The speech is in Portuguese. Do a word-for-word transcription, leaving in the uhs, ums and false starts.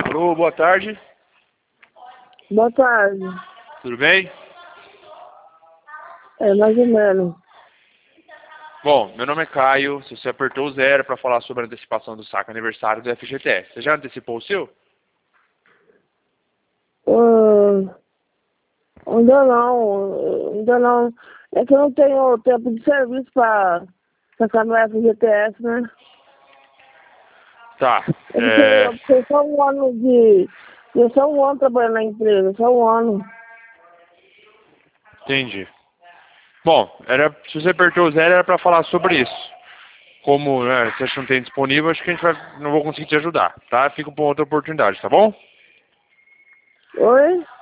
Alô, boa tarde. Boa tarde. Tudo bem? É, mais ou menos. Bom, meu nome é Caio. Se você apertou o zero para falar sobre a antecipação do saque aniversário do F G T S. Você já antecipou o seu? Uh, ainda não, ainda não. É que eu não tenho tempo de serviço para sacar no F G T S, né? Tá. Eu fiquei, É... eu fiquei só um ano de... Eu só um ano trabalhando na empresa, só um ano. Entendi. Bom, era, se você apertou o zero era para falar sobre isso. Como né, você não tem disponível, acho que a gente vai, não vou conseguir te ajudar, tá? Fica para outra oportunidade, tá bom? Oi?